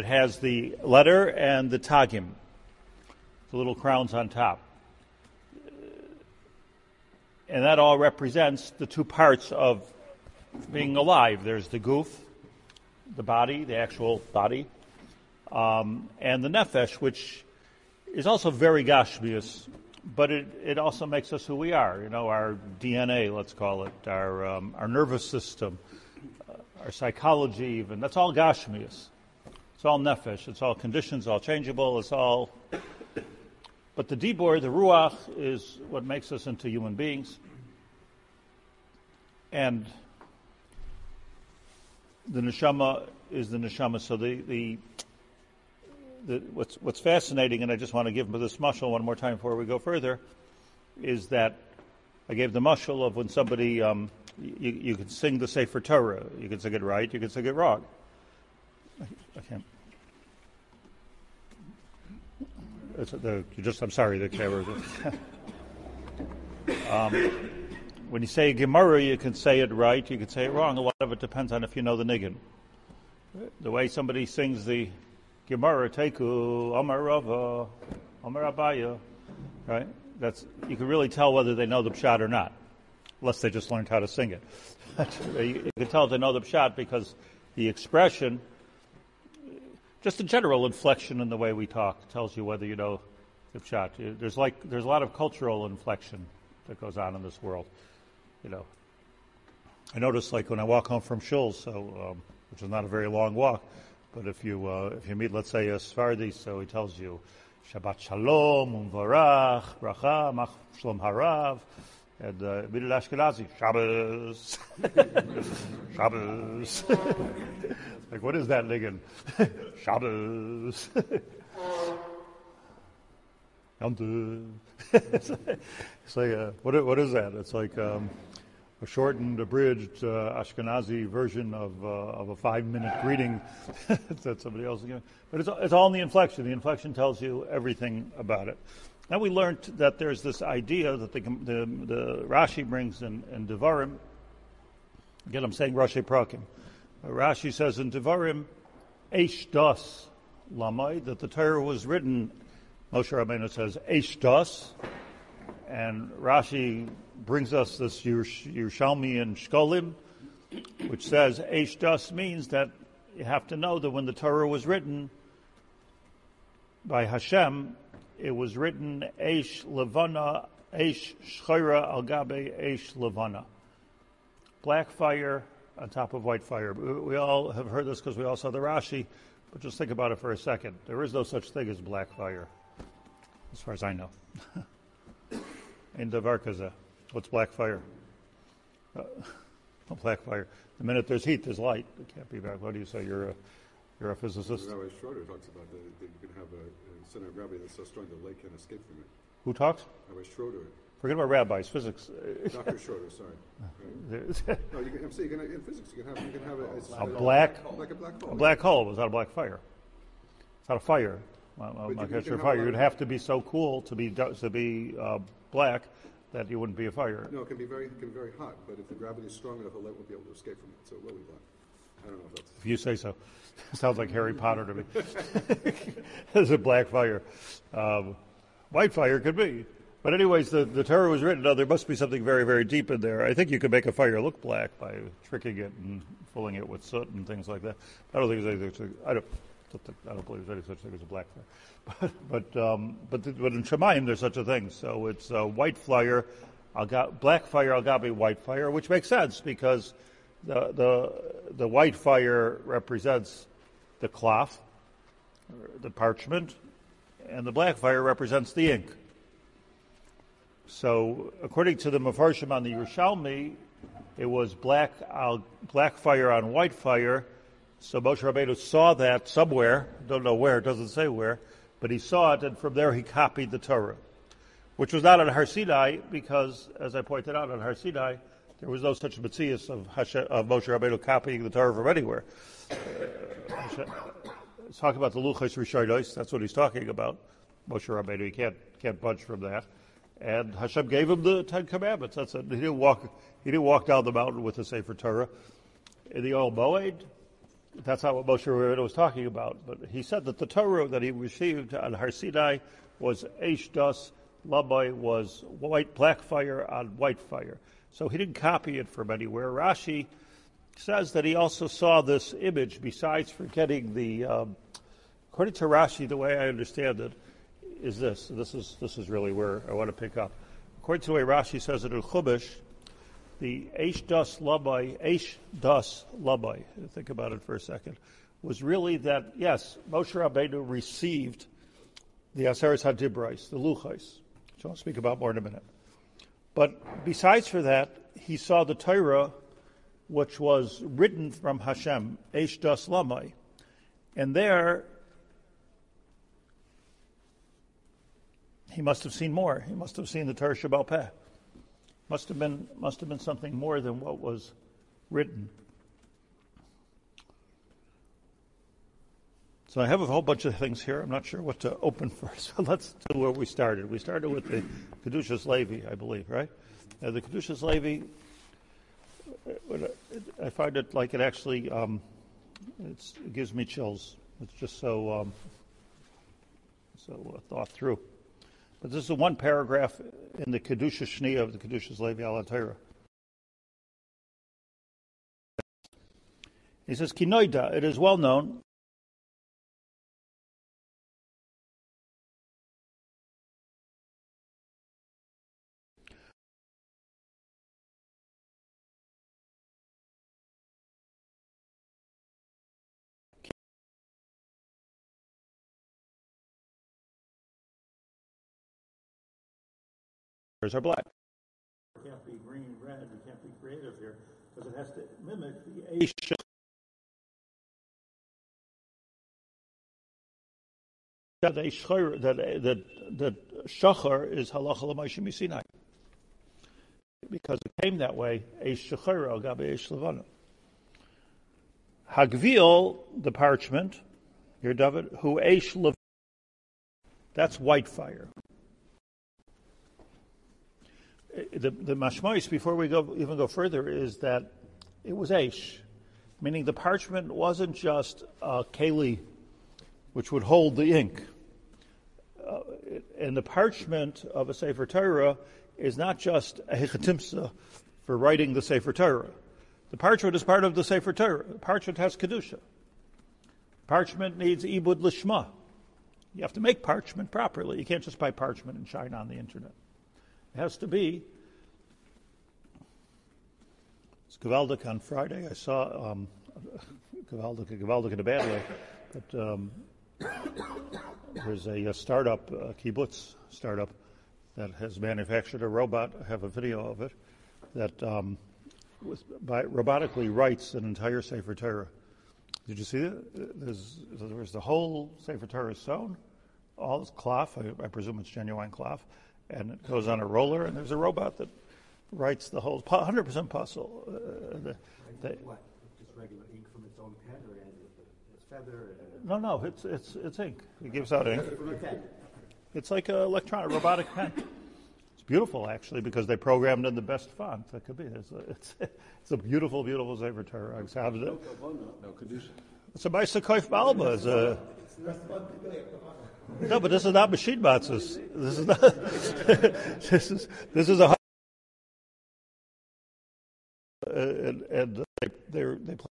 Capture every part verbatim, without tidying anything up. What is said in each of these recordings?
it has the letter and the tagim, the little crowns on top. And that all represents the two parts of being alive. There's the guf, the body, the actual body, um, and the nefesh, which is also very gashmius, but it, it also makes us who we are. You know, our D N A, let's call it, our um, our nervous system, uh, our psychology even. That's all gashmius. It's all nefesh. It's all conditions, all changeable. It's all... But the dibur, the ruach, is what makes us into human beings. And the neshama is the neshama. So the, the, the what's what's fascinating, and I just want to give this mashal one more time before we go further, is that I gave the mashal of when somebody um, you, you can sing the Sefer Torah. You can sing it right. You can sing it wrong. I, I can't. It's the, you just, I'm sorry, the camera. um, when you say Gemara, you can say it right, you can say it wrong. A lot of it depends on if you know the niggin. The way somebody sings the Gemara, Teku, Amar Rava, Amar Abaya, right? That's, you can really tell whether they know the pshat or not, unless they just learned how to sing it. you, you can tell if they know the pshat because the expression, just the general inflection in the way we talk tells you whether you know the pshat. There's like there's a lot of cultural inflection that goes on in this world. You know, I notice like when I walk home from shul, so um, which is not a very long walk, but if you uh, if you meet, let's say, a Sephardi, so he tells you Shabbat Shalom, Umvarach, Bracha, Mach Shalom Harav, and uh, Midul Ashkenazi, Shabbos, Shabbos. Like, what is that niggin? Shabbos. It's like, uh, what, what is that? It's like um, a shortened, abridged uh, Ashkenazi version of uh, of a five-minute greeting that somebody else is giving. But it's, it's all in the inflection. The inflection tells you everything about it. Now we learned that there's this idea that the, the, the Rashi brings in, in Devarim. Again, I'm saying Rashi Prakim. Rashi says in Devarim, Eish Das Lamai, that the Torah was written, Moshe Rabbeinu says, Eish Das, and Rashi brings us this Yerushalmi and Shkolim, which says Eish Das means that you have to know that when the Torah was written by Hashem, it was written Eish Levana, Eish Shchira al Gabe Eish Levana. Black fire on top of white fire. We all have heard this because we all saw the Rashi, but just think about it for a second. There is no such thing as black fire, as far as I know. In Davar Kaza, what's black fire? Uh, no black fire. The minute there's heat, there's light. It can't be black. What do you say? You're a, you're a physicist? Rabbi Schroeder talks about that, that you can have a, a center of gravity that's so strong the light can't escape from it. Who talks? Rabbi Schroeder. Forget about rabbis, physics. Doctor Schroeder, sorry. no, you can, I'm saying you can, in physics you can have you can have a, a, a black like a black hole. A black hole was not a black fire. It's not a fire. Well, I'm not sure fire. You'd have to be so cool to be to be uh, black that you wouldn't be a fire. No, it can be very it can be very hot, but if the gravity is strong enough, the light won't be able to escape from it, so it will be black. I don't know if that's. If you say so. Sounds like Harry Potter to me. It's a black fire. Um, white fire could be. But anyways, the, the Torah was written. Now, there must be something very, very deep in there. I think you could make a fire look black by tricking it and filling it with soot and things like that. I don't think there's anything. I don't. I don't believe there's any such thing as a black fire. But but um, but, the, but in Shemayim there's such a thing. So it's a white fire, alga, black fire, algabe white fire, which makes sense because the the the white fire represents the cloth, the parchment, and the black fire represents the ink. So, according to the Mefarshim on the Yerushalmi, it was black uh, black fire on white fire. So Moshe Rabbeinu saw that somewhere, don't know where, it doesn't say where, but he saw it, and from there he copied the Torah, which was not on Har Sinai, because, as I pointed out, on Har Sinai, there was no such metzias of, Hashem, of Moshe Rabbeinu copying the Torah from anywhere. Uh, he's talking about the Luchos Rishonos, that's what he's talking about. Moshe Rabbeinu, he can't can't budge from that. And Hashem gave him the Ten Commandments. That's it. He didn't walk. He didn't walk down the mountain with the Sefer Torah. In the Old Moed, that's not what Moshe Rabbeinu was talking about. But he said that the Torah that he received on Har Sinai was Eish Das, Labai was white, black fire on white fire. So he didn't copy it from anywhere. Rashi says that he also saw this image, besides forgetting the, um, according to Rashi, the way I understand it, is this. This is this is really where I want to pick up. According to the way Rashi says it in Chumash, the Eish Das Labai, Eish Das Labai, think about it for a second, was really that, yes, Moshe Rabbeinu received the Aseret HaDibros, the Luchos, which I'll speak about more in a minute. But besides for that, he saw the Torah, which was written from Hashem, Eish Das Lamai. And there, he must have seen more. He must have seen the Torah Shebaal Peh. Must have been must have been something more than what was written. So I have a whole bunch of things here. I'm not sure what to open first. So let's do where we started. We started with the Kedushas Levi, I believe, right? Uh, the Kedushas Levi, I find it like it actually um, it's, it gives me chills. It's just so um, so uh, thought through. But this is the one paragraph in the Kedusha Shniya of the Kedushas Levi al Torah. He says, Kinoida, it is well known are black. It can't be green, red. You can't be creative here because it has to mimic the Eish. That that that that Shachar is halacha l'Moshe Misinai because it came that way. Eish Shachar al gabe Eish Levana. Hagvil, the parchment, here, David, who Eish Levana. That's white fire. The, the mashmois, before we go even go further, is that it was Eish, meaning the parchment wasn't just a keli, which would hold the ink. Uh, and the parchment of a Sefer Torah is not just a hechatimsa for writing the Sefer Torah. The parchment is part of the Sefer Torah. The parchment has kedusha. Parchment needs ibud lishma. You have to make parchment properly. You can't just buy parchment and shine on the internet. It has to be. It's Gavaldik on Friday. I saw um, Gavaldik, Gavaldik in a bad way, but um, there's a, a startup, a kibbutz startup, that has manufactured a robot. I have a video of it that um, with, by, robotically writes an entire Sefer Torah. Did you see it? There's, there's the whole Sefer Torah sewn, all this cloth. I, I presume it's genuine cloth. And it goes on a roller, and there's a robot that writes the whole one hundred percent puzzle. Uh, the, the, what? Just regular ink from its own pen, or its feather? Uh, no, no, it's it's it's ink. It gives out ink. It's like an electronic robotic pen. It's beautiful, actually, because they programmed in the best font that could be. It's a, it's, it's a beautiful, beautiful Sefer Torah. I sounded it. No, Kedusha. It's a Maisa Koif Balba. It's a. No, but this is not machine matzahs. This is not. this is this is a. Uh, and and they they they. Play.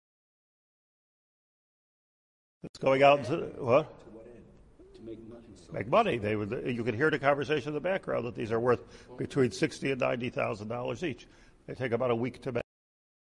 It's going out into what? to what end? To make money. So. Make money. They would. You could hear the conversation in the background that these are worth between sixty and ninety thousand dollars each. They take about a week to make.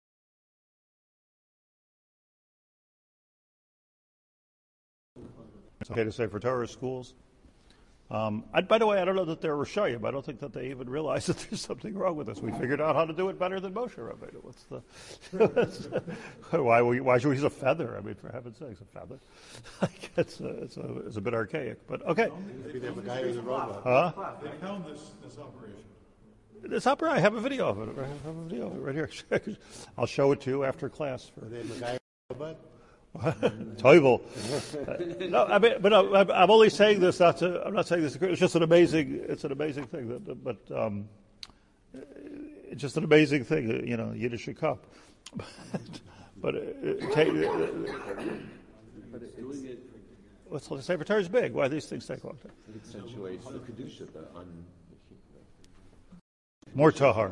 It's okay to say for Torah schools. Um, I, by the way, I don't know that they're Rishayim. I don't think that they even realize that there's something wrong with us. We figured out how to do it better than Moshe Rabbeinu. What's the? why? Why should we use a feather? I mean, for heaven's sakes, a feather. it's, a, it's, a, it's a bit archaic, but okay. Maybe they have a guy who's a robot. Huh? They found this, this operation. This opera, I have a video of it. I have a video of it right here. I'll show it to you after class. For, They have a guy who's a robot. Terrible. Uh, no, I mean, but no, I'm I'm only saying this. Not to, I'm not saying this. It's just an amazing. It's an amazing thing. That, but um, it's just an amazing thing. You know, Yiddish cup. But uh, take, uh, what's the Sefer Torah is big. Why do these things take a long time? It accentuates the kedusha, the un. More tahar.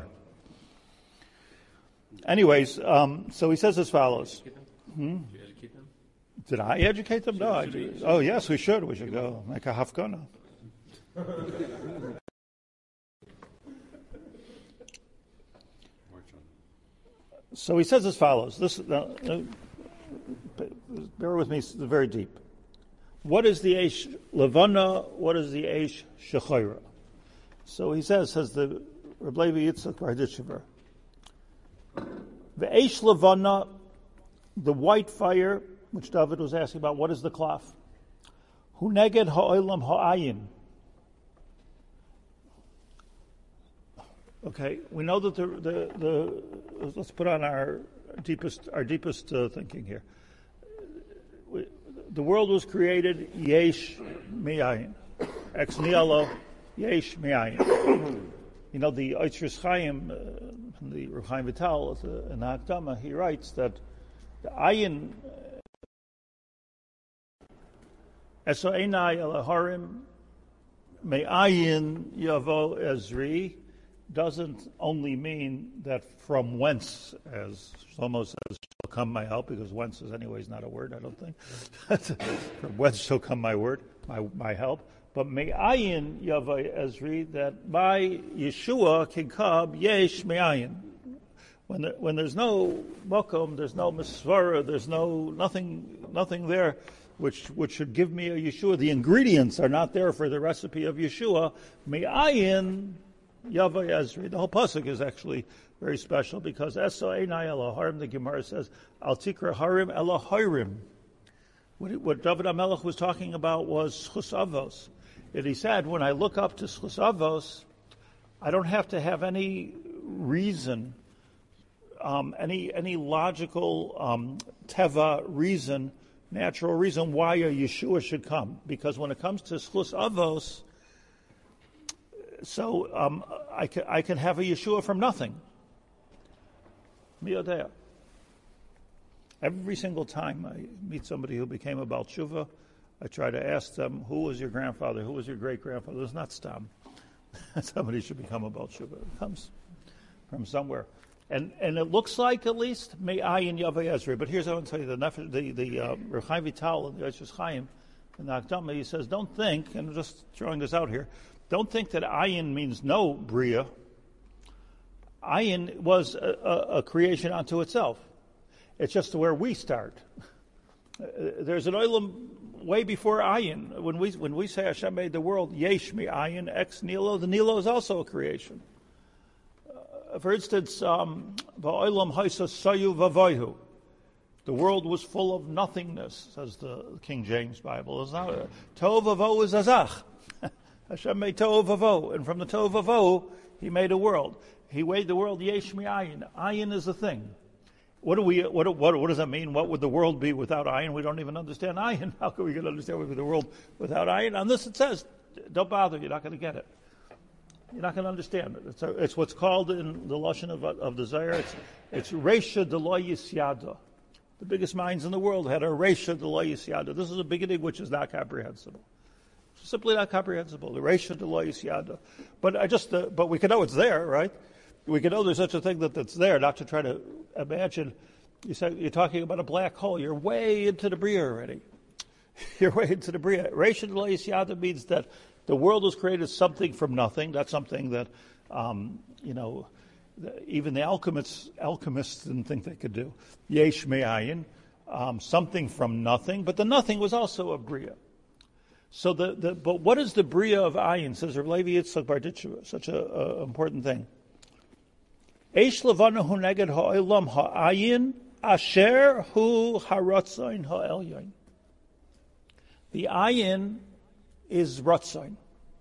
Anyways, um, so he says as follows. Hmm? Did you educate them? Did I educate them? No. I, oh, yes, we should. We should go make a hafgana. So he says as follows. This, uh, uh, bear with me, it's very deep. What is the Eish Levana? What is the Eish Shechayra? So he says, says the Reb Levi Yitzchak Barditchever, the Eish Levana, the white fire, which David was asking about, what is the klaf? Hu neged ha'olam ha'ayin. Okay, we know that the, the, the let's put on our deepest our deepest uh, thinking here. We, the world was created yesh mi'ayin, ex nihilo yesh mi'ayin. You know, the Eitz Chaim, uh, the Reb Chaim Vital in the Hakdama, he writes that the ayin eso einai el harim me'ayin yavo ezri doesn't only mean that from whence, as Shlomo says, shall come my help, because whence is anyways not a word, I don't think. From whence shall come my word, my my help. But me'ayin yavai ezri, that by Yeshua kinkab yesh me'ayin. When there, when there's no mokum, there's no misvara, there's no nothing nothing there which which should give me a Yeshua. The ingredients are not there for the recipe of Yeshua. Me'ayin Yavai Ezri. The whole pasuk is actually very special because Eso Einai Eloharim, the Gemara says, Al Tikra Harim Eloharim. What, what David HaMelech was talking about was Schus Avos. And he said, when I look up to Schus Avos, I don't have to have any reason, um, any any logical um, teva reason, natural reason why a Yeshua should come. Because when it comes to Schus Avos, So um, I, can, I can have a Yeshua from nothing. Miyodea. Every single time I meet somebody who became a Baal Tshuva, I try to ask them, who was your grandfather? Who was your great-grandfather? It's not Stam. Somebody should become a Baal Tshuva. It comes from somewhere. And and it looks like, at least, Me'ayin Yavai Ezri. But here's what I want to tell you. The, the, the uh, Reb Chaim Vital in the Eitz Chaim, in the Hakdama, he says, don't think, and I'm just throwing this out here, don't think that ayin means no bria. Ayin was a, a, a creation unto itself. It's just where we start. Uh, there's an olam way before ayin. When we when we say Hashem made the world, yesh mi ayin ex nilo, the nilo is also a creation. Uh, for instance, um, va'olam haisa sayu vavoihu. The world was full of nothingness, says the King James Bible. It's not a, tohu vavohu is azach. Hashem made tohu vavohu, and from the tohu vavohu, He made a world. He made the world yesh mi ayin. Ayin is a thing. What do we? What, what, what does that mean? What would the world be without ayin? We don't even understand ayin. How can we get understand what would be the world without ayin? On this it says, don't bother. You're not going to get it. You're not going to understand it. It's, a, it's what's called in the lashon of, of the Zohar. It's it's reisha de lo yisyada. The biggest minds in the world had a reisha de lo yisyada. This is a beginning which is not comprehensible. Simply not comprehensible. The reisha de lo yisyada. But I just, uh, but we can know it's there, right? We can know there's such a thing that that's there. Not to try to imagine. You say you're talking about a black hole. You're way into the bria already. You're way into the bria. Reisha de lo yisyada means that the world was created something from nothing. That's something that, um, you know, the, even the alchemists alchemists didn't think they could do. Yesh me'ayin, um, something from nothing. But the nothing was also a bria. So the, the but what is the bria of ayin? Says Reb Levi Yitzchak Barditchever, such a, a important thing. Eish levana hu neged ha'olam ha'ayin asher hu haratzain ha'elyon. The ayin is ratzain.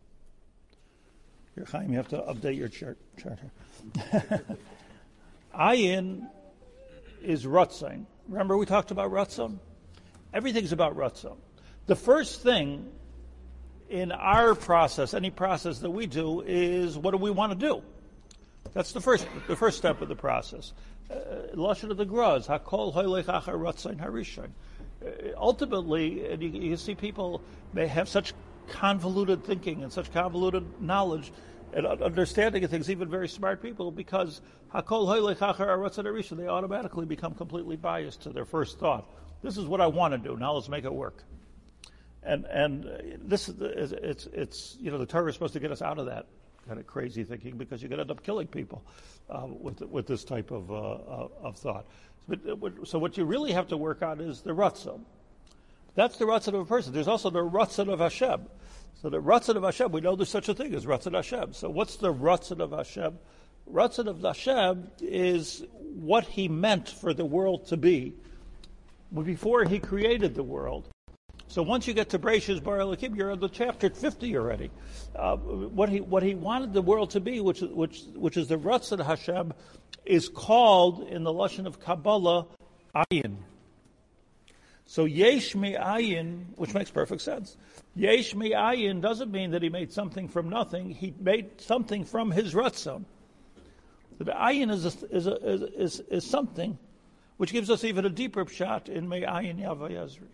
Your Chaim, you have to update your chart. chart here. Ayin is ratzain. Remember we talked about ratzon? Everything's about ratzon. The first thing in our process, any process that we do, is what do we want to do? That's the first the first step of the process. Lashon of the Graz, Hakol Hoylech Achar Ratzain Harishon. Ultimately, and you, you see people may have such convoluted thinking and such convoluted knowledge and understanding of things, even very smart people, because Hakol Hoylech Achar Ratzain Harishon, they automatically become completely biased to their first thought. This is what I want to do. Now let's make it work. And and this is it's it's you know the Torah is supposed to get us out of that kind of crazy thinking, because you could end up killing people uh, with with this type of uh, of thought. But, so what you really have to work on is the Ratzon. That's the Ratzon of a person. There's also the Ratzon of Hashem. So the Ratzon of Hashem, we know there's such a thing as Ratzon Hashem. So what's the Ratzon of Hashem? Ratzon of Hashem is what He meant for the world to be before He created the world. So once you get to Bereishis Bara Elokim, you're on the chapter fifty already. Uh, what he what he wanted the world to be, which which which is the Ratzon Hashem, is called in the lashon of Kabbalah ayin. So yesh me'ayin, which makes perfect sense. Yesh me'ayin doesn't mean that he made something from nothing. He made something from his Ratzon. So the ayin is a, is, a, is is is something, which gives us even a deeper pshat in me'ayin Yavah Yazri.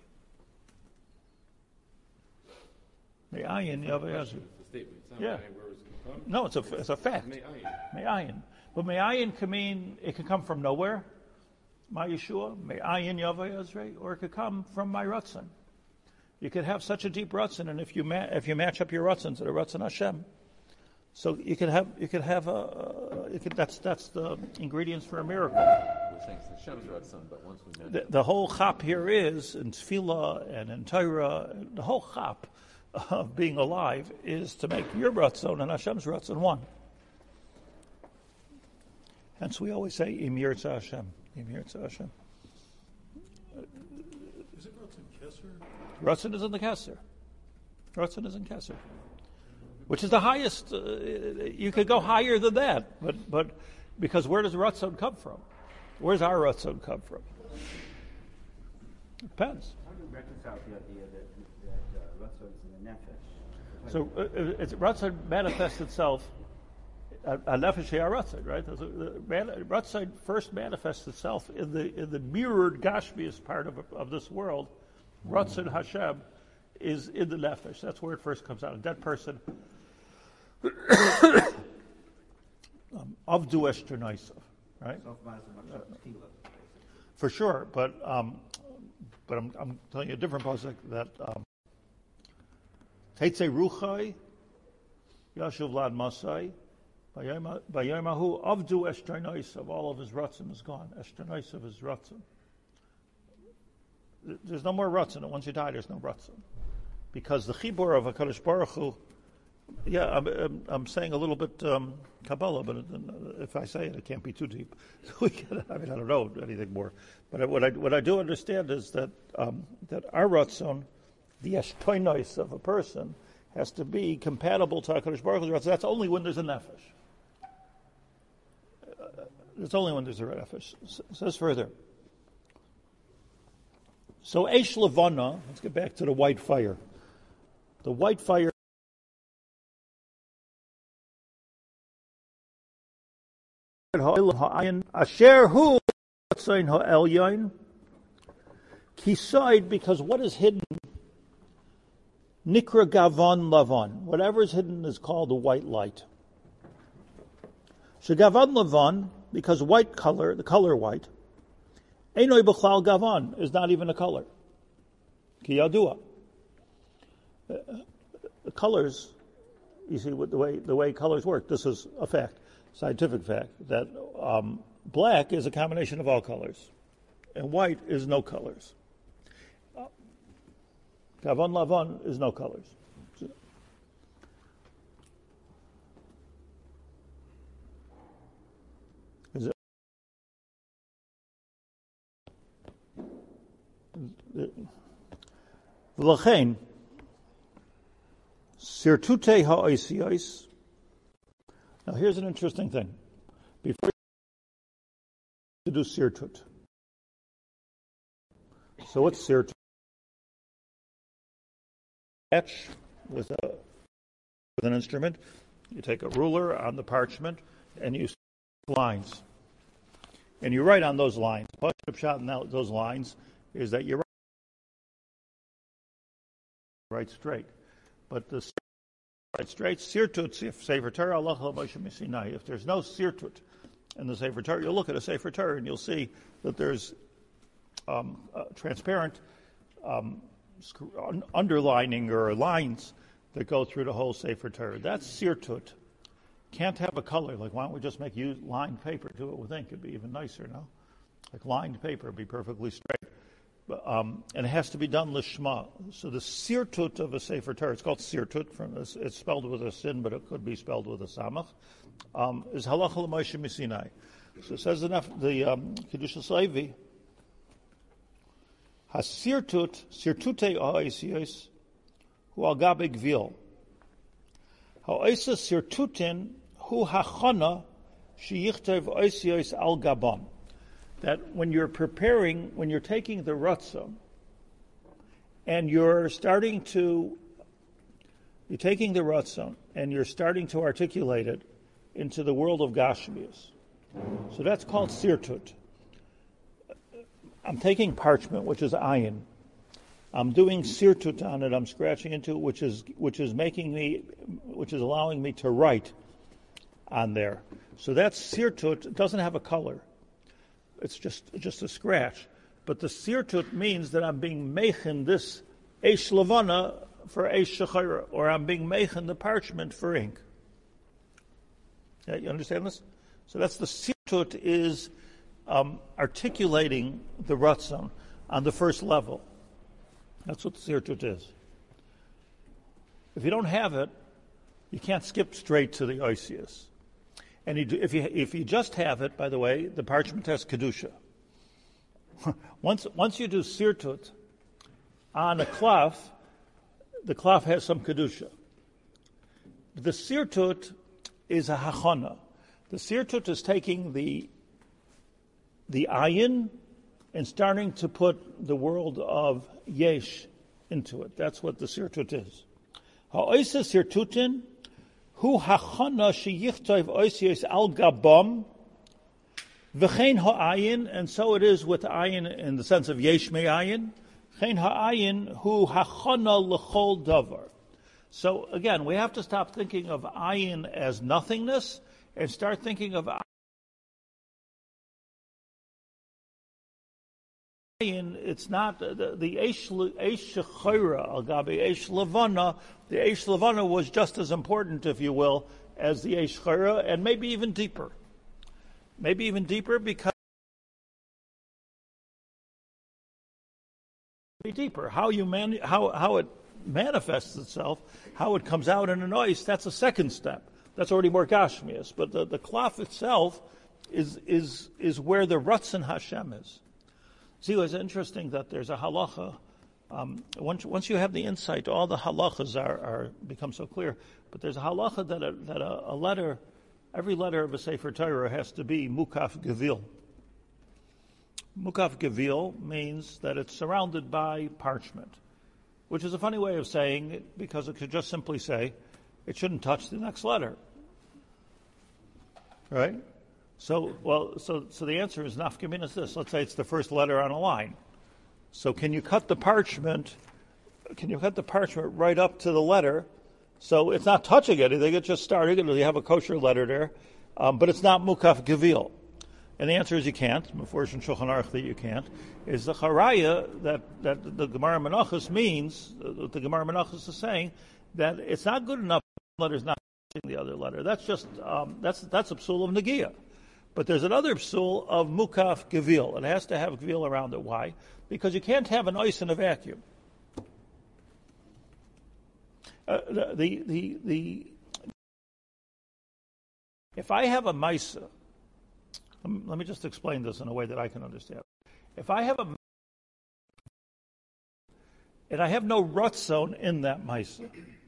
Me'ayin Yavah Yazri. Yeah. No, it's a it's a fact. Me'ayin. But me'ayin can mean it can come from nowhere. My Yeshua, me'ayin Yavah Yazri, or it could come from my Ratzon. You could have such a deep Ratzon, and if you ma- if you match up your Ratzon to the Ratzon Hashem, so you could have you could have a you could, that's that's the ingredients for a miracle. We're saying it's Hashem's Ratzon, but once we The, the whole chap here is in Tefillah and in Torah, the whole chap of being alive is to make your Ratzon and Hashem's Ratzon one. Hence we always say, Im Yirtzeh Hashem. Im Yirtzeh Hashem. Is it Ratzon Kesser? Ratzon is in the Kesser. Ratzon is in Kesser. Which is the highest, uh, you could go higher than that, but but because where does Ratzon come from? Where's our Ratzon come from? It depends. How do you reconcile the idea that, that uh, Ratzon is in the nefesh? So uh, it's, Ratzon manifests itself, a nefesh Ratzon, right? The, the man, Ratzon first manifests itself in the in the mirrored Gashmius part of of this world. Ratzon Hashem is in the nefesh. That's where it first comes out. A dead person. um, Avdu Eshter Noisav, right? For sure, but um, but I'm, I'm telling you a different pasuk that Teitze Ruchai Yashuv Lad Masai Bayomahu Avdu Eshter Noisav. All of his Ratzon is gone. Eshter Noisav is Ratzon. There's no more Ratzon. Once you die, there's no Ratzon. Because the Chibur of HaKadosh Baruch Hu, yeah, I'm, I'm, I'm saying a little bit um, Kabbalah, but if I say it, it can't be too deep. we can, I mean, I don't know anything more. But what I what I do understand is that um, that our Ratzon, the Eshtoinos of a person, has to be compatible to HaKadosh Baruch Hu's Ratzon. That's only when there's a nefesh. Uh, it's only when there's a nefesh. It says further. So Eish Levana, let's get back to the white fire. The white fire Asher Hu Elyon Kiside, because what is hidden, Nikra Gavan Lavan, whatever is hidden is called the white light. Shagavan Lavan, because white color, the color white, Einoi B'chlal Gavan is not even a color. Ki Yadua. The colors, you see what the way the way colors work. This is a fact, scientific fact, that um, black is a combination of all colors, and white is no colors. Uh, Gavan Lavan is no colors. Is it? V'lachein sirtute ha'oisios. Now here's an interesting thing. Before you do sirtut. So what's sirtut? Etch with a with an instrument. You take a ruler on the parchment and you lines. And you write on those lines. Pashut shot in those lines is that you write straight. But the right straight, sirtut, Sefer Torah, Allah Moshe Sinai. If there's no sirtut in the Sefer Torah, you'll look at a Sefer Torah and you'll see that there's um, uh, transparent um, un- underlining or lines that go through the whole Sefer Torah. That's sirtut. Can't have a color. Like, why don't we just make use lined paper? Do it with ink. It'd be even nicer, no? Like lined paper would be perfectly straight. But, um, and it has to be done lishma. So the sirtut of a Sefer Torah, it's called sirtut. From this, it's spelled with a sin, but it could be spelled with a samach. Um, is halacha l'Moshe Sinai. So it says enough. The um, Kedushas Levi, hasirtut sirtute ha'oisios hu al gabe gvil. Ha'oisa sirtutin hu hachana sheyichtov oisios al gabam. That when you're preparing, when you're taking the Ratzah, and you're starting to, you're taking the Ratzah, and you're starting to articulate it into the world of Gashmias. So that's called sirtut. I'm taking parchment, which is ayin. I'm doing sirtut on it. I'm scratching into it, which is which is making me, which is allowing me to write on there. So that's sirtut. It doesn't have a color. It's just just a scratch. But the sirtut means that I'm being meichen this eish levana for eish shechayra, or I'm being meichen the parchment for ink. Yeah, you understand this? So that's the sirtut is um, articulating the ratzon on the first level. That's what the sirtut is. If you don't have it, you can't skip straight to the oisius. And you do, if you if you just have it, by the way, the parchment has kedusha. once once you do sirtut on a cloth, the cloth has some kedusha. The sirtut is a hachana. The sirtut is taking the the ayin and starting to put the world of yesh into it. That's what the sirtut is. Ha'oisa sirtutin. Hu hachana sheyichtov oisios al gabam v'chein ha'ayin, and so it is with ayin in the sense of yesh me ayin. Chein ha'ayin hu hachana l'chol davar. So again, we have to stop thinking of ayin as nothingness and start thinking of ayin. It's not the, the eish shechayra al gabi eish levana. The eish levana was just as important, if you will, as the eish chayra, and maybe even deeper. Maybe even deeper because deeper. How you man, how how it manifests itself, how it comes out in a noise. That's a second step. That's already more gashmias. But the, the cloth itself is is is where the Ratzon Hashem is. See, it's interesting that there's a halacha. Um, once, once you have the insight, all the halachas are, are become so clear. But there's a halacha that a, that a, a letter, every letter of a Sefer Torah has to be mukaf gevil. Mukaf gevil means that it's surrounded by parchment, which is a funny way of saying it because it could just simply say it shouldn't touch the next letter. Right? So, well, so so the answer is nafkamin is this. Let's say it's the first letter on a line. So can you cut the parchment? Can you cut the parchment right up to the letter? So it's not touching anything. It's just starting. You have a kosher letter there, um, but it's not mukaf gevil. And the answer is you can't. Before in Shulchan Aruch that you can't. Is the charaya that that the Gemara Menachos means? Uh, the Gemara Menachos is saying that it's not good enough. The letter's not touching the other letter. That's just um, that's that's a psul of negia. But there's another psul of mukaf gevil. It has to have gevil around it. Why? Because you can't have an ois in a vacuum. Uh, the, the, the, the, if I have a maisa, let me just explain this in a way that I can understand. If I have a and I have no ratzon in that maisa,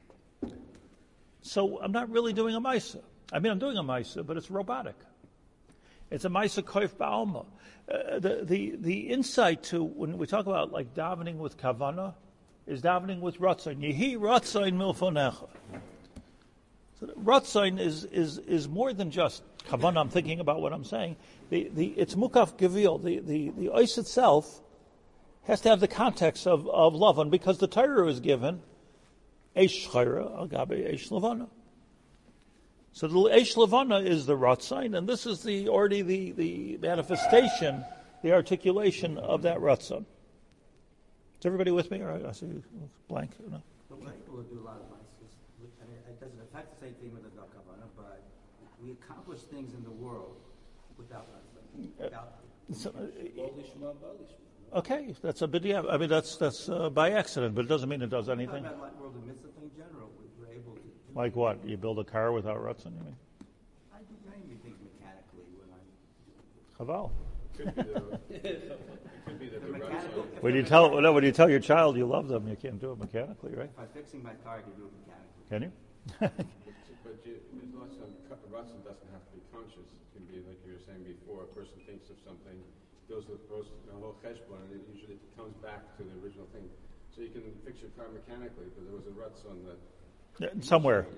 so I'm not really doing a maisa. I mean, I'm doing a maisa, but it's robotic. It's a maisa koif ba'alma. Uh, the, the, the insight to, when we talk about like davening with kavana, is davening with ratzon. Yehi ratzon milfonecha. So Ratzon is, is, is more than just kavanah. I'm thinking about what I'm saying. The, the, it's mukaf gevil. The, the, the ois itself has to have the context of, of love. And because the Torah is given, eish chayra agabe eish levana. So the eish levana is the Ratzon, and this is the already the, the manifestation, the articulation of that Ratzon. Is everybody with me? Or I see you blank. No? But we're able to do a lot of vices. And it, it doesn't affect the same thing with the Dakavana, but we accomplish things in the world without us. Without So, uh, okay, that's a bit. Yeah, I mean that's that's uh, by accident, but it doesn't mean it does anything. About like world of mitzvah in general, we- we're able to do. Like what? You build a car without Ratzon? You mean? I do many things mechanically when I'm. Chaval. Could be the, it could be that The the mechanical. Ratzon, if When the you tell mechanical- no, when you tell your child you love them, you can't do it mechanically, right? If I'm fixing my car, I can do it mechanically. Can you? But you, there's lots of, Ratzon doesn't have to be conscious. It can be, like you were saying before, a person thinks of something, goes to the person, a whole cheshbon, and it usually comes back to the original thing. So you can fix your car mechanically, but there was a Ratzon that... Yeah, somewhere.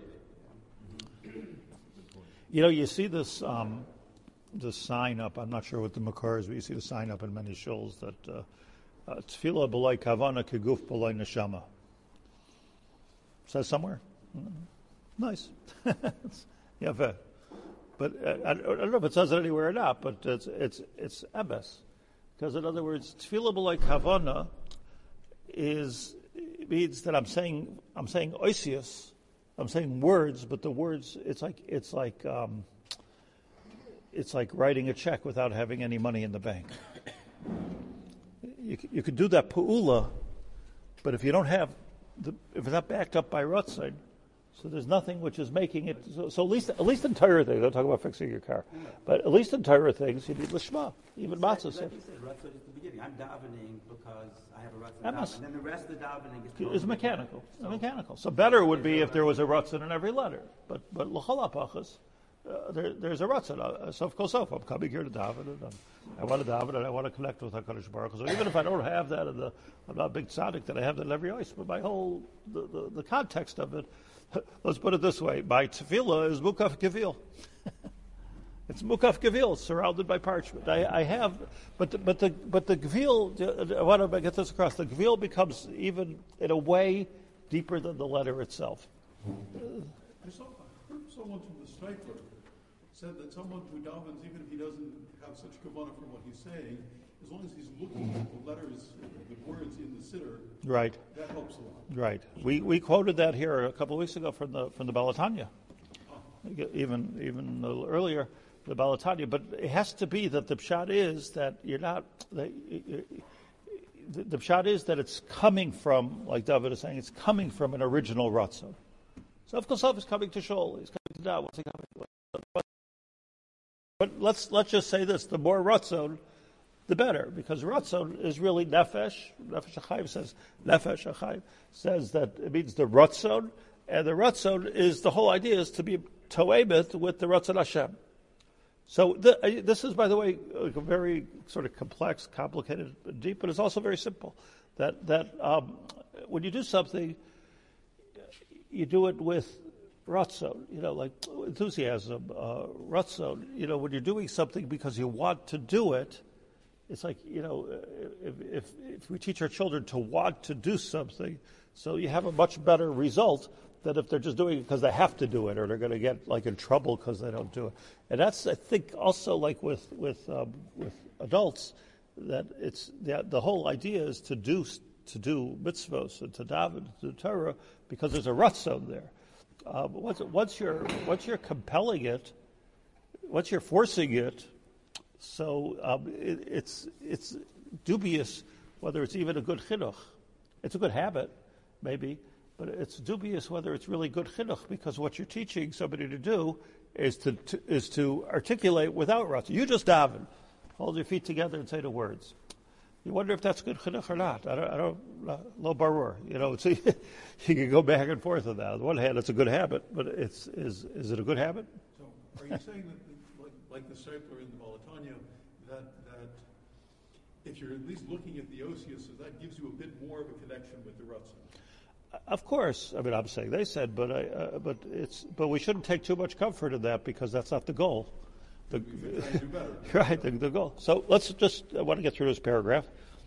You know, you see this um, this sign up. I'm not sure what the makar is, but you see the sign up in many shuls that uh, uh, tefillah b'lai kavana keguf b'lai neshama. Says somewhere. Mm, nice. Yeah, fair. But uh, I, I don't know if it says it anywhere or not. But it's it's it's ebes, because in other words, tefillah b'lai kavana is it means that I'm saying I'm saying oisius. I'm saying words, but the words it's like it's like um, it's like writing a check without having any money in the bank. You you could do that pu'ula, but if you don't have the, if it's not backed up by Ratzon, so there's nothing which is making it. So, so at least at least in Torah things, I'm talking about fixing your car, but at least in Torah things, you need lishma. Even matzah Like said you said, Ratzon is the beginning. I'm davening because I have a Ratzon That daven, must- and then the rest of the davening is it's totally mechanical. So- mechanical. So better would be if there was a Ratzon in every letter, but but l'chol hapachas, uh, there, there's a Ratzon. Uh, sof kol sof. I'm coming here to daven, and um, I want to daven, and I want to connect with Hakadosh Baruch Hu. So even if I don't have that, in the, I'm not a big tzaddik that I have that in every ice, but my whole the, the, the context of it. Let's put it this way: my tefillah is mukaf gevil. It's mukaf gevil, surrounded by parchment. I, I have, but the, but the but the gevil. I want to get this across. The gevil becomes even in a way deeper than the letter itself. I saw, I heard someone from the Stryker said that someone who davens, even if he doesn't have such kavanah from what he's saying, as long as he's looking at the letters, the words in the siddur, Right, that helps a lot. right. We we quoted that here a couple of weeks ago from the from the Balatanya, even even a little earlier. The Balatanya, but it has to be that the pshat is that you're not. That you, the, the pshat is that it's coming from, like David is saying, it's coming from an original Ratzon. So of course, is coming to Shol. He's coming to Da. What's he coming to? But, but let's let's just say this: the more Ratzon, the better, because Ratzon is really nefesh. Nefesh Achayv says nefesh Achayv says that it means the Ratzon, and the Ratzon is the whole idea is to be toemet with the Ratzon Hashem. So the, uh, this is, by the way, a very sort of complex, complicated, deep, but it's also very simple. That that um, when you do something, you do it with ratzon, you know, like enthusiasm, uh, ratzon. You know, when you're doing something because you want to do it, it's like, you know, if if, if we teach our children to want to do something, so you have a much better result than if they're just doing it because they have to do it, or they're going to get like in trouble because they don't do it. And that's, I think, also like with with um, with adults, that it's the, the whole idea is to do to do mitzvos and to daven, to do Torah, because there's a ratzon there. Uh, but once once you're once you're compelling it, once you're forcing it, so um, it, it's it's dubious whether it's even a good chinuch. It's a good habit, maybe. But it's dubious whether it's really good chinuch, because what you're teaching somebody to do is to, to is to articulate without ratzon. You just daven, hold your feet together and say the words. You wonder if that's good chinuch or not. I don't. I don't. Lo barur. You know, so you, you can go back and forth on that. On the one hand, it's a good habit, but it's is is it a good habit? So are you saying that, the, like, like the Stryker in the Balatanya, that that if you're at least looking at the Osius, that gives you a bit more of a connection with the Ratzon? Of course, I mean, I'm saying they said, but I, uh, but it's, but we shouldn't take too much comfort in that because that's not the goal. The, right, the, the goal. So let's just, I want to get through this paragraph.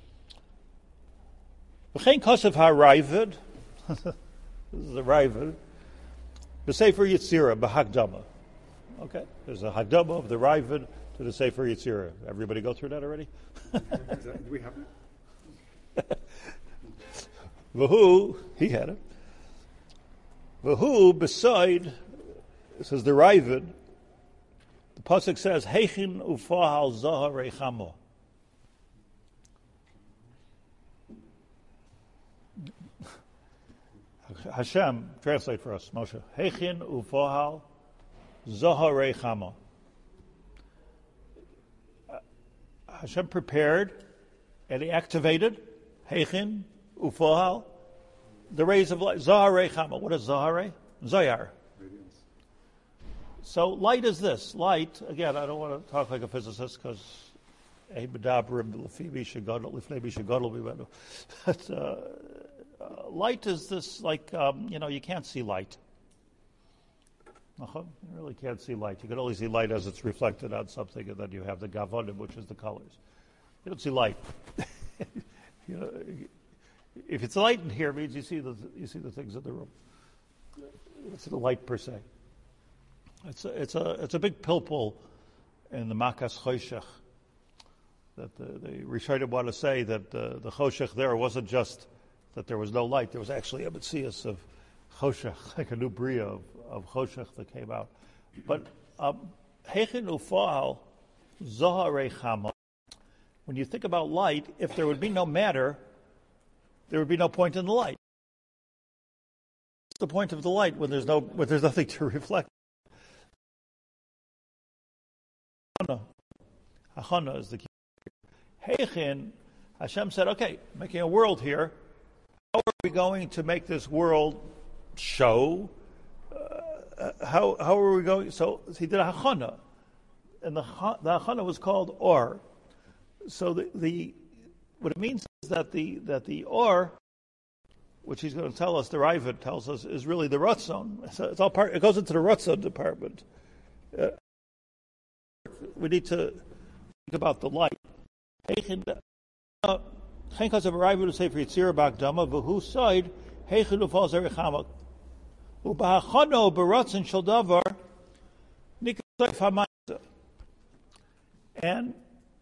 V'chein kosev ha'raivid, this is the Raivid, the Sefer Yetzirah, b'hakdama. Okay, there's a Hagdama of the Raivid to the Sefer Yetzirah. Everybody go through that already? Is that, do we have it? V'hu, he had it. V'hu, beside, it says the Raivid, the pasuk says, Heichin ufahal zahar reichamo. Hashem, translate for us, Moshe. Heichin ufahal zahar reichamo. Hashem prepared and he activated Heichin ufahal, the rays of light. Zahar reichamo. What is zahar? Zayar. So light is this. Light, again, I don't want to talk like a physicist because light is this, like, um, you know, you can't see light. You really can't see light. You can only see light as it's reflected on something, and then you have the gavonim, which is the colors. You don't see light. You know, if it's light in here, it means you see the you see the things in the room. It's the light per se. It's a, it's a it's a big pilpul in the Makas Choshech that the, the Rishonim want to say that uh, the Choshech there wasn't just that there was no light. There was actually a Metzias of Choshech, like a new bria of, of Choshech that came out. But Heichin ufahal zahar reichamo. When you think about light, if there would be no matter, there would be no point in the light. What's the point of the light when there's no when there's nothing to reflect? Hachana is the key. Heichin, Hashem said, okay, making a world here. How are we going to make this world show? Uh, how how are we going? So he did a hachana, and the the hachana was called or. So the, the what it means is that the that the or, which he's going to tell us, the Raivid tells us, is really the Ratzon. So it's all part. It goes into the Ratzon department. Uh, we need to think about the light. Heichin kosev ha'raivid to say for Yetzirah b'hakdama v'hu side heichin ufahal zahar reichamo u'b'hachano b'ratzon shel davar nikasef ha'ma'isa. And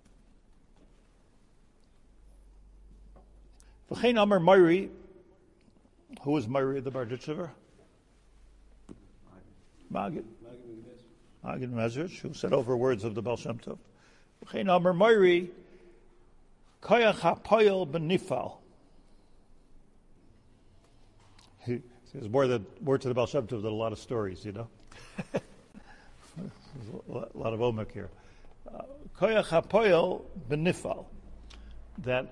v'chein amar Mori, who is Mori the Barditchever? Magid. Magid Mezrich, who said over words of the Baal Shem Tov. V'chein amar Mori, koyach ha'poyel b'nifal. There's more than more to the Baal Shem Tov than a lot of stories, you know. There's a lot of omek here. Koyach ha'poyel b'nifal. That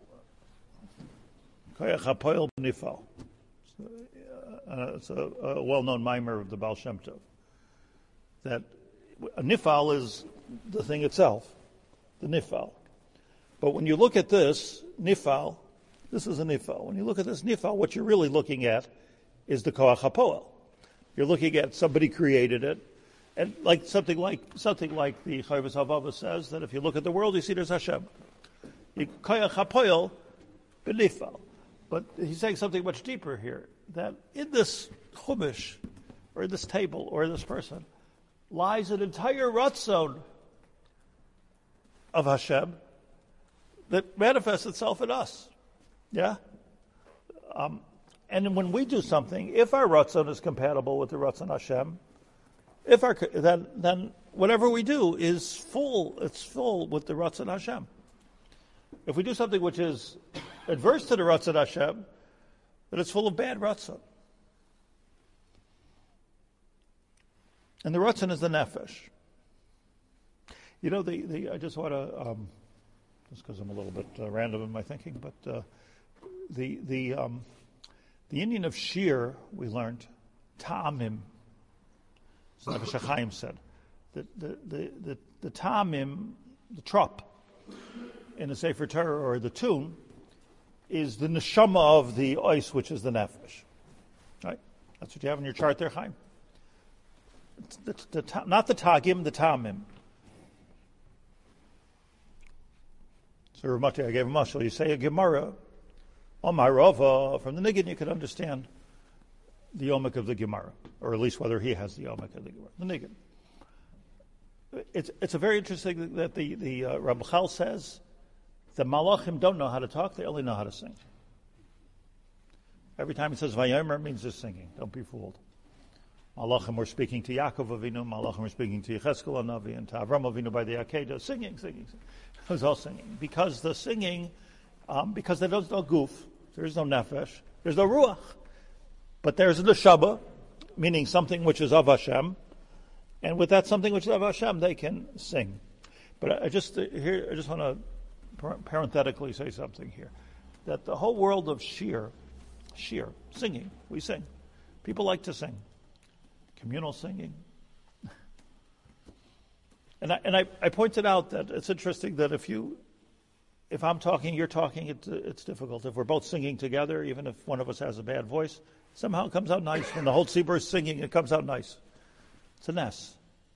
Koyach ha'poyel b'nifal. It's a, a well-known mimer of the Baal Shem Tov. That a nifal is the thing itself, the nifal. But when you look at this nifal, this is a nifal. When you look at this nifal, what you're really looking at is the koach hapoel. You're looking at somebody created it, and like something like something like the Chovos HaLevavos says that if you look at the world, you see there's Hashem. Koach hapoel b'nifal. But he's saying something much deeper here. That in this chumash, or in this table, or in this person, lies an entire ratzon of Hashem that manifests itself in us. Yeah? Um, and when we do something, if our ratzon is compatible with the ratzon Hashem, if our then then whatever we do is full, it's full with the ratzon Hashem. If we do something which is adverse to the ratzon Hashem, then it's full of bad ratzon. And the ratzon is the nefesh. You know, the, the I just want to, um, just because I'm a little bit uh, random in my thinking, but uh, the the um, the Indian of Shir, we learned, ta'amim, as Nefesh HaChaim said, the the the the, the ta'amim, the trop, in the Sefer Torah or the tune, is the neshama of the ois, which is the nefesh. Right? That's what you have in your chart there, Chaim. The, the, the, not the tagim, the tamim. So Ramati, I gave a mashal. You say a Gemara, Omar Rava, from the Niggin, you could understand the omek of the Gemara, or at least whether he has the omek of the Gemara. The Niggin. It's it's a very interesting that the the uh, Ramchal says the malachim don't know how to talk; they only know how to sing. Every time it says vayomer, it means they're singing. Don't be fooled. Malachim were speaking to Yaakov Avinu, Malachim were speaking to Yecheskel Hanavi, and to Avram Avinu by the Akedah, singing, singing, singing. It was all singing because the singing, um, because there is no goof, there is no nefesh, there's no ruach, but there's the neshama, meaning something which is of Hashem. And with that something which is of Hashem, they can sing. But I just uh, here, I just want to parenthetically say something here, that the whole world of shir, shir, singing, we sing. People like to sing, communal singing. And I and I, I pointed out that it's interesting that if you, if I'm talking, you're talking, it's it's difficult. If we're both singing together, even if one of us has a bad voice, somehow it comes out nice. When the whole tzibur is singing, it comes out nice. It's a ness.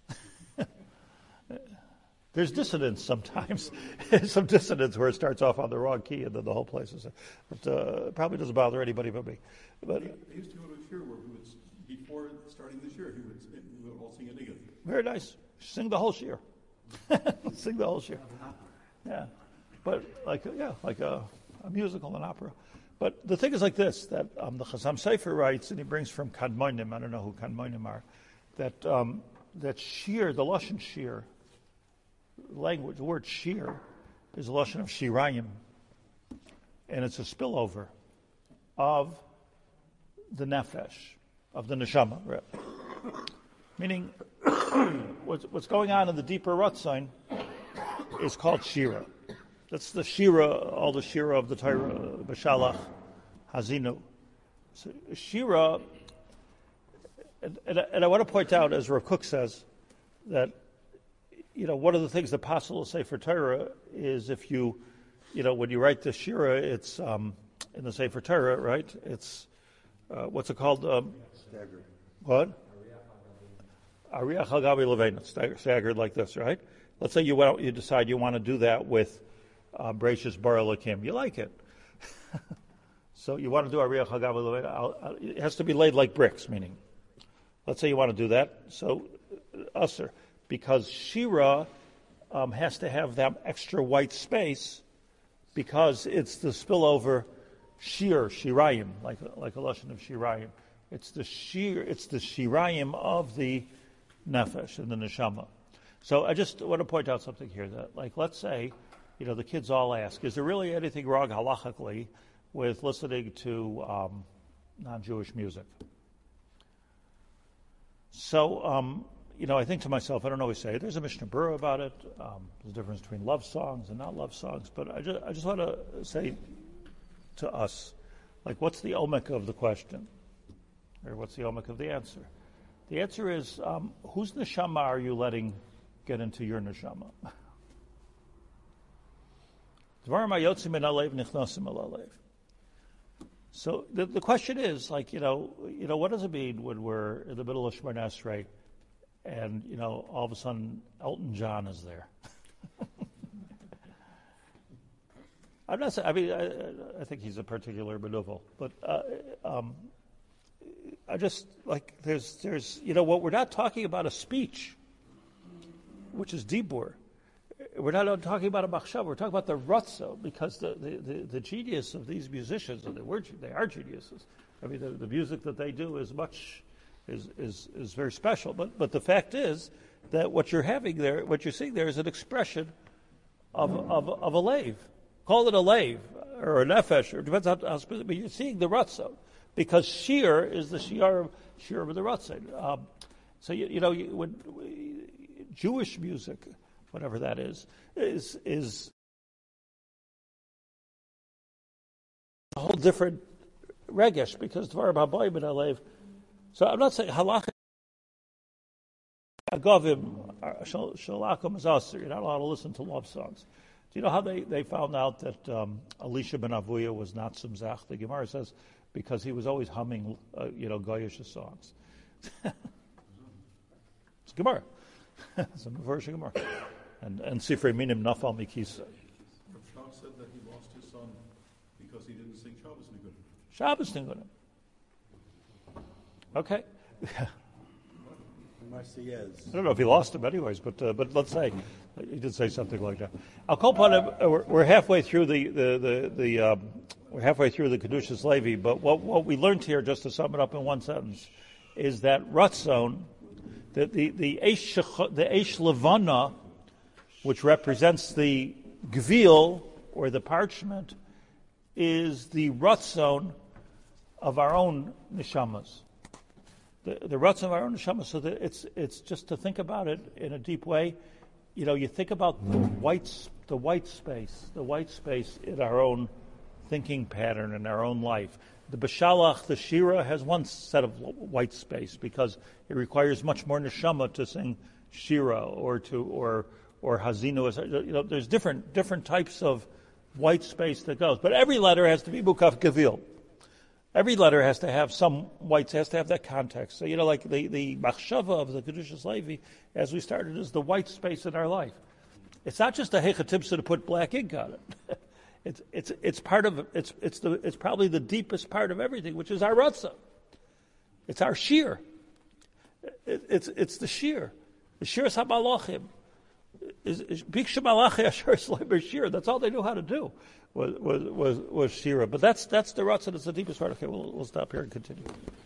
There's dissonance sometimes. Some dissonance where it starts off on the wrong key and then the whole place is. But uh, it probably doesn't bother anybody but me. But I used to go to a shir where we would, before starting the shir, he would, we would all sing a nigga. Very nice. Sing the whole shir. Sing the whole shir. Yeah, but like yeah, like a, a musical, an opera. But the thing is like this: that um, the Chazam Sofer writes, and he brings from Kadmonim. I don't know who Kadmonim are. That um, that shir, the lashon shir, language, the word shir, is the lashon of shirayim, and it's a spillover of the nefesh, of the neshama, right? Meaning, what's, what's going on in the deeper Ratzon is called shira. That's the shira, all the shira of the Torah, B'Shalach, Hazinu. So shira. And, and, and I want to point out, as Rav Kook says, that, you know, one of the things the apostle will say for Torah is if you, you know, when you write the Shira, it's um, in the Sefer Torah, right? It's, uh, what's it called? Um, Staggered. What? Ariach Hagabi Levein. Staggered like this, right? Let's say you went out, you decide you want to do that with uh, Bereshis Bara Elokim. You like it. So you want to do Ariach Hagabi Levein. It has to be laid like bricks, meaning. Let's say you want to do that, so uh, usher, because shira um, has to have that extra white space because it's the spillover shir, shirayim, like like a lashon of shirayim. It's the shir, it's the shirayim of the nefesh and the neshama. So I just want to point out something here that, like, let's say, you know, the kids all ask, is there really anything wrong halachically with listening to um, non-Jewish music? So, um, you know, I think to myself, I don't always say, there's a Mishnah Berurah about it. Um, there's a difference between love songs and not love songs. But I just, I just want to say to us, like, what's the omek of the question? Or what's the omek of the answer? The answer is, um, whose neshama are you letting get into your neshama? Dvarim hayotzim min halev nichnasim el halev. So the, the question is, like, you know, you know, what does it mean when we're in the middle of Shemona Esrei, and you know, all of a sudden Elton John is there? I'm not saying. I mean, I, I think he's a particular maneuver, but uh, um, I just like there's there's you know what we're not talking about a speech, which is dibur. We're not talking about a machshav. We're talking about the ratzo, because the, the, the, the genius of these musicians, and they were they are geniuses. I mean, the, the music that they do is much is, is is very special. But but the fact is that what you're having there, what you're seeing there, is an expression of of of a lave. Call it a lave or a nefesh, or depends on how specific. But you're seeing the ratzo, because shir is the shir shir of the ratzo. Um, so you, you know you, when Jewish music, whatever that is, is is a whole different regesh, because Dvarim habayim min halev. So I'm not saying halacha agavim shalakum is aser. You're not allowed to listen to love songs. Do you know how they, they found out that um, Elisha ben Avuya was not Sumzach? The Gemara says because he was always humming, uh, you know, Goyish songs. It's Gemara. It's a Mevorsh Gemara. And and Sifrei Minim Nafal Mikisa. Rav Shach said that he lost his son because he didn't sing Shabbos Nigunim. Shabbos Nigunim. Okay. Marseillaise. I don't know if he lost him anyways, but uh, but let's say he did say something like that. I'll call upon him. Uh, we're, we're halfway through the the the, the um, we're halfway through the Kedushas Levi, but what what we learned here, just to sum it up in one sentence, is that Ratzon, the the the Eish the Eish Levana, which represents the Gvil or the parchment, is the Ratzon of our own neshamas. The, the ruts of our own neshama, so that it's it's just to think about it in a deep way. You know, you think about the white the white space, the white space in our own thinking pattern in our own life. The Beshalach, the Shira, has one set of white space because it requires much more neshama to sing Shira or to or or Hazinu. You know, there's different different types of white space that goes, but every letter has to be Mukaf Gavil. Every letter has to have some whites, has to have that context. So, you know, like the, the machshava of the Kedushas Levi, as we started, is the white space in our life. It's not just a hechatipsa to put black ink on it. it's it's it's part of it's it's the it's probably the deepest part of everything, which is our ratzah. It's our shir. It, it's it's the shir. The shir is hamalachim. Biksha malachi asher sleber shir. That's all they knew how to do. Was was was, was shira, but that's that's the ratzah. That's the deepest part. Okay, we'll we'll stop here and continue.